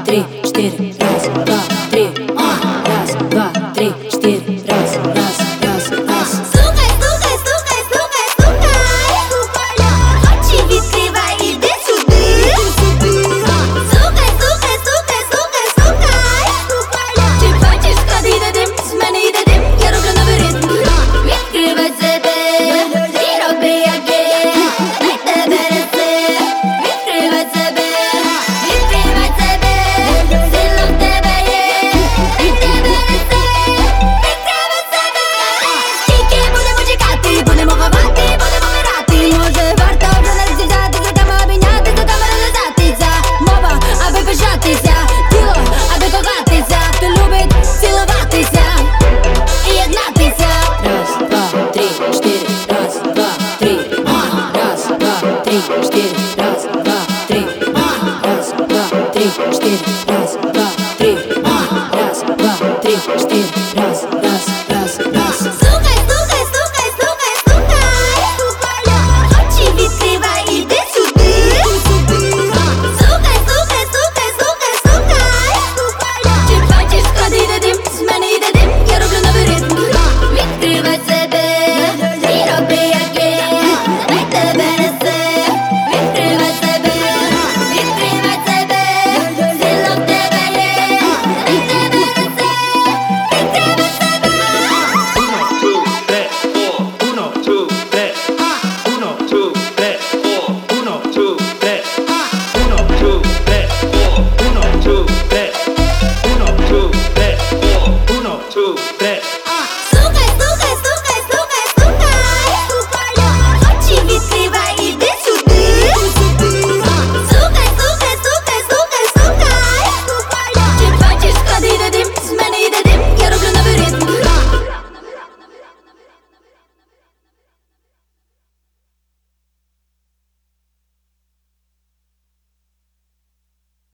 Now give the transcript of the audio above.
три, четыре. Раз, два, три. Раз, два, три, четыре. Раз, раз, раз, раз. Стукай, стукай, стукай, стукай, стукай. Очі відкривай, іди сюди. Стукай, стукай, стукай, стукай, стукай. Чи хочеш, коли йде дим, з мене йде дим, я роблю новий ритм. Відкривай себе, і роби як є. Від тебе несе. Відкривай себе, відкривай себе. Сила в тебе є. Від тебе несе. Відкривай себе. Скільки будемо чекати, будемо ховати, будемо вмирати. Може варто вже нас взятися, там обійнятися, там розв'язатися. Мова, аби пишатися, тіло, аби кохатися. Хто любить цілуватися і єднатися. Раз, два, три, четыре. Раз, два, три. Раз, два, три, четыре. Раз, два, три. Раз, два, три, четыре. Раз,